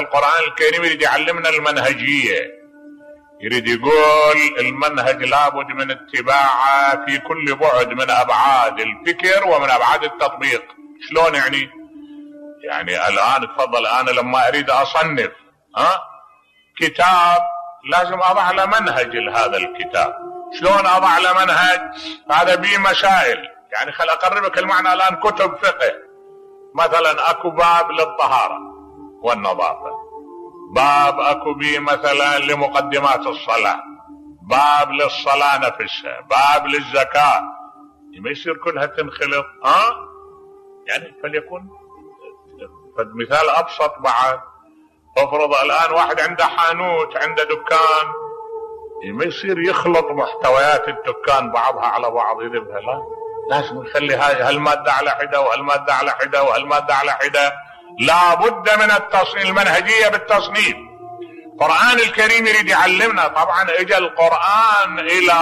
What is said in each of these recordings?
القرآن الكريم يريد يعلمنا المنهجية، يريد يقول المنهج لابد من اتباعه في كل بعد من أبعاد الفكر ومن أبعاد التطبيق. شلون يعني الآن تفضل، أنا لما أريد أصنف كتاب لازم أضع له منهج لهذا الكتاب. شلون أضع له منهج؟ هذا به مسائل. يعني خل أقربك المعنى الآن. كتب فقه مثلا أكو باب للطهارة والنظافة، باب أكو به مثلا لمقدمات الصلاة، باب للصلاة نفسها، باب للزكاة. ما يصير كلها تنخلط. يعني فليكن مثال أبسط بعد. افرض الآن واحد عنده حانوت، عنده دكان، ما يصير يخلط محتويات الدكان بعضها على بعض يذبها. لا، لازم يخلي هاي هالمادة على حدة وهالمادة على حدة وهالمادة على حدة. لا بد من التصنيف، المنهجية بالتصنيف. القرآن الكريم يريد يعلمنا. طبعا اجى القرآن إلى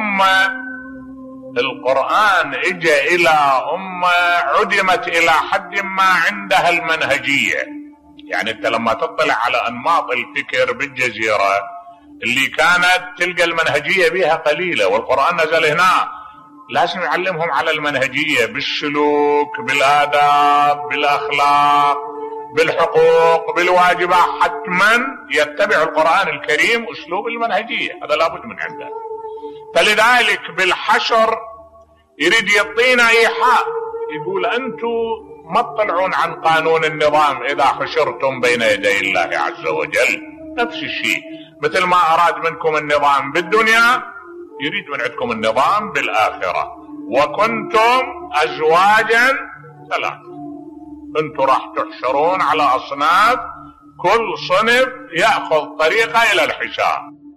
أمة عدمت إلى حد ما عندها المنهجية. يعني انت لما تطلع على أنماط الفكر بالجزيرة اللي كانت تلقى المنهجية بها قليلة، والقرآن نزل هنا لازم يعلمهم على المنهجية بالسلوك، بالآداب، بالأخلاق، بالحقوق، بالواجبات. حتما يتبع القرآن الكريم أسلوب المنهجية، هذا لابد من عنده. فلذلك بالحشر يريد يعطينا إيحاء، يقول أنتم ما تطلعون عن قانون النظام إذا حشرتم بين يدي الله عز وجل. نفس الشيء، مثل ما أراد منكم النظام بالدنيا يريد من عندكم النظام بالآخرة. وكنتم أزواجا ثلاثة، أنتم راح تحشرون على أصناف، كل صنف يأخذ طريقة إلى الحساب.